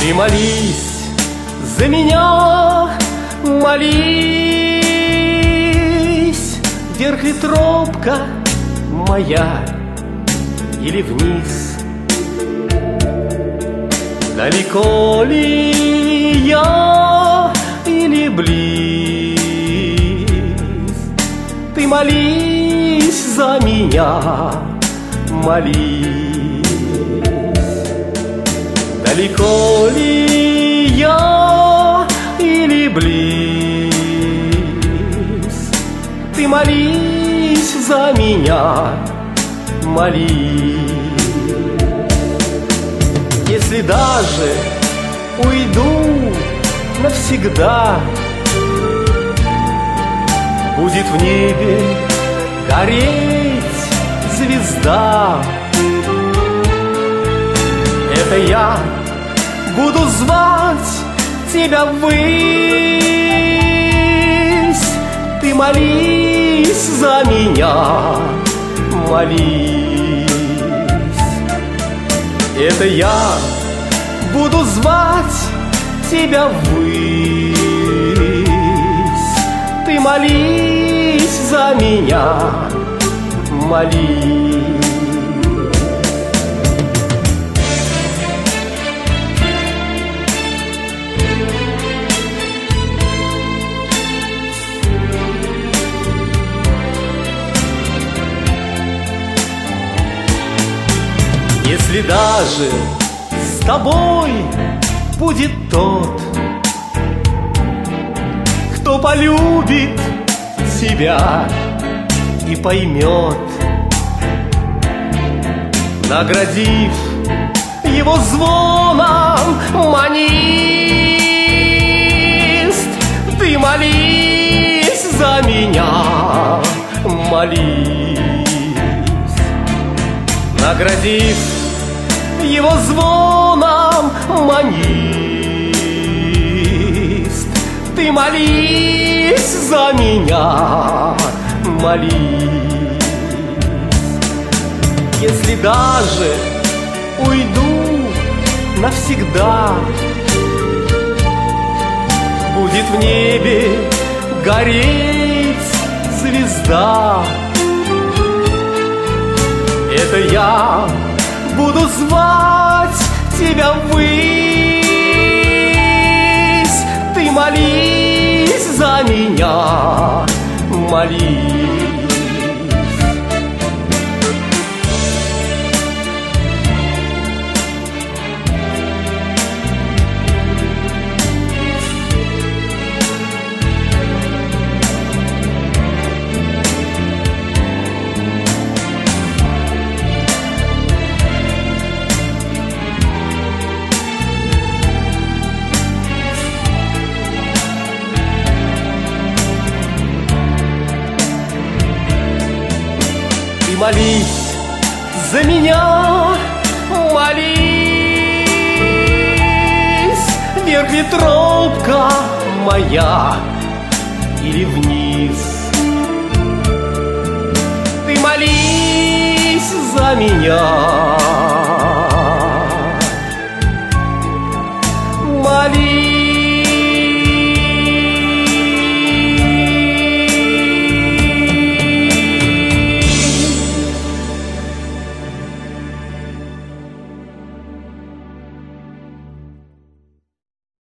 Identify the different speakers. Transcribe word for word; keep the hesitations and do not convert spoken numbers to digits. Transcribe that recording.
Speaker 1: Ты молись за меня, молись. Вверх ли тропка моя или вниз? Далеко ли я или близ? Ты молись за меня, молись. Далеко ли я или близ? Ты молись за меня, молись. Если даже уйду навсегда, будет в небе гореть звезда. Это я буду звать тебя ввысь. Ты молись за меня, молись. Это я буду звать тебя ввысь. Ты молись за меня, молись. Если даже с тобой будет тот, кто полюбит тебя и поймет, наградив его звоном манист, ты молись за меня, молись. Наградив его звоном манист, ты молись за меня, молись. Если даже уйду навсегда, будет в небе гореть звезда. Это я буду звать тебя ввысь. Ты молись за меня, молись. Ты молись за меня, молись. Вверх ли тропка моя или вниз? Ты молись за меня,